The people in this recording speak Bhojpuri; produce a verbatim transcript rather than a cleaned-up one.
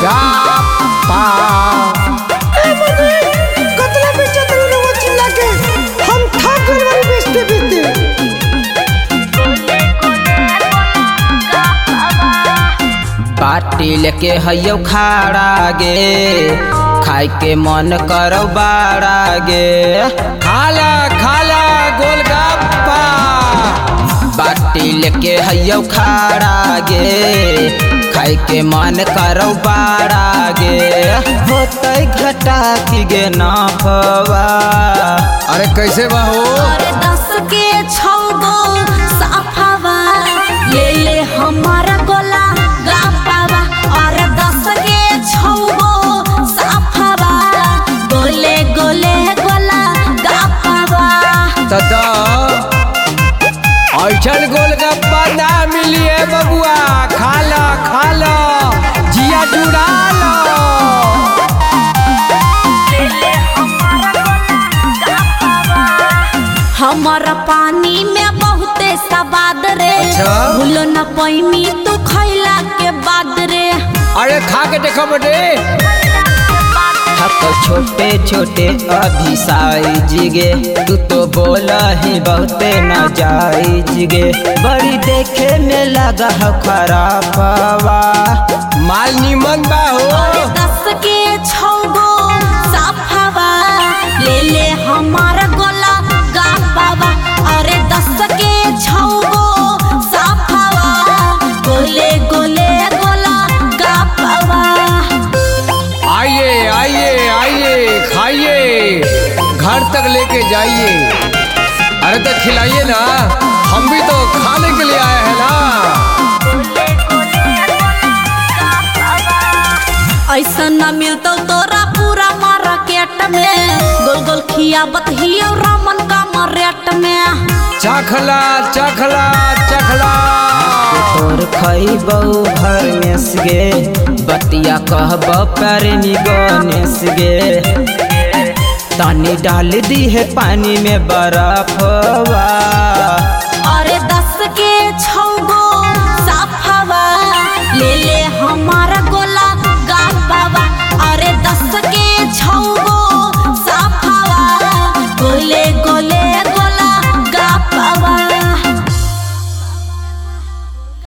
गोलगप्पा। कतला बेचत रहे वो चिल्ला के हम थक गए वाली बेचते बेचते। बाटी लेके हयो खाड़ा गे खाए के मन करो बाड़ा गे खाला खाला गोलगप्पा। बाटी लेके हयो खाड़ा गे खाए के मन करो बाड़ा गे होते घटा की गे नाफवा। अरे कैसे बा हो? अरे दस के छौ गो साफावा ले ले हमारा गोला गप्पावा। अरे दस के छौ गो साफावा गोले गोले गोला गप्पावा। तदा ऐसन गोलगप्पा ना मिली है बबुआ। खाला खाला जिया जुड़ा लो। हमारा पानी में बहुते सवाद रे। अच्छा? भूलो न पैनी तू खैला के बाद रे। अरे खा के देखो बटे। हक छोटे छोटे अभी साइज गे तू तो बोला ही बहुते न जायज गे बड़ी देखे में लगा है खराबवा। माल निमन बा हो। अरे दस के छौ गो साफावा ले ले हमारा गोला गप्पावा। अरे दस के छौ गो साफावा गोले गोले गोला गप्पावा। आइए आइए आइए खाइए घर तक लेके जाइए। अरे तो खिलाइए ना हम भी तो खाने के लिए आए हैं ना। ऐसा न मिलतो तोरा पूरा मार्केट में गोल गोल खियाबत ही रामन का मरेट में। चखला चखला चखला तोर खइबौ घर में सगे बतिया कहब पैरनी गणेश गे तानी डाल दी है पानी में बर्फवा। अरे दस के छौ गो साफावा ले ले